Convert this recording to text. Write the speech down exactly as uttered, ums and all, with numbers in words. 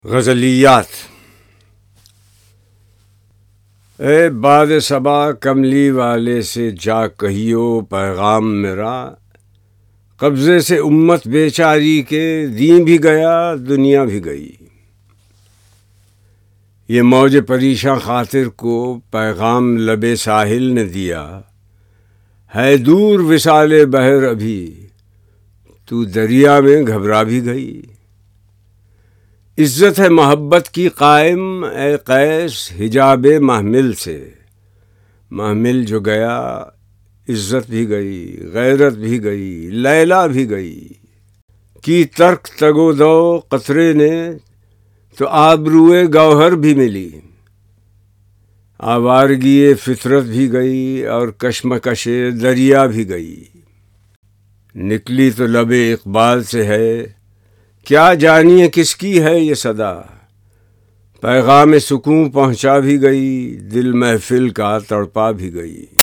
غزلیات۔ اے باد صبا کملی والے سے جا کہیو پیغام میرا، قبضے سے امت بیچاری کے دین بھی گیا دنیا بھی گئی۔ یہ موج پریشاں خاطر کو پیغام لب ساحل نے دیا، ہے دور وصال بحر ابھی تو دریا میں گھبرا بھی گئی۔ عزت ہے محبت کی قائم اے قیس حجاب محمل سے، محمل جو گیا عزت بھی گئی غیرت بھی گئی لیلا بھی گئی۔ کی ترک تگ و دو قطرے نے تو آبروئے گوہر بھی ملی، آوارگی فطرت بھی گئی اور کشمکش دریا بھی گئی۔ نکلی تو لب اقبال سے ہے، کیا جانیے کس کی ہے یہ صدا، پیغام سکون پہنچا بھی گئی دل محفل کا تڑپا بھی گئی۔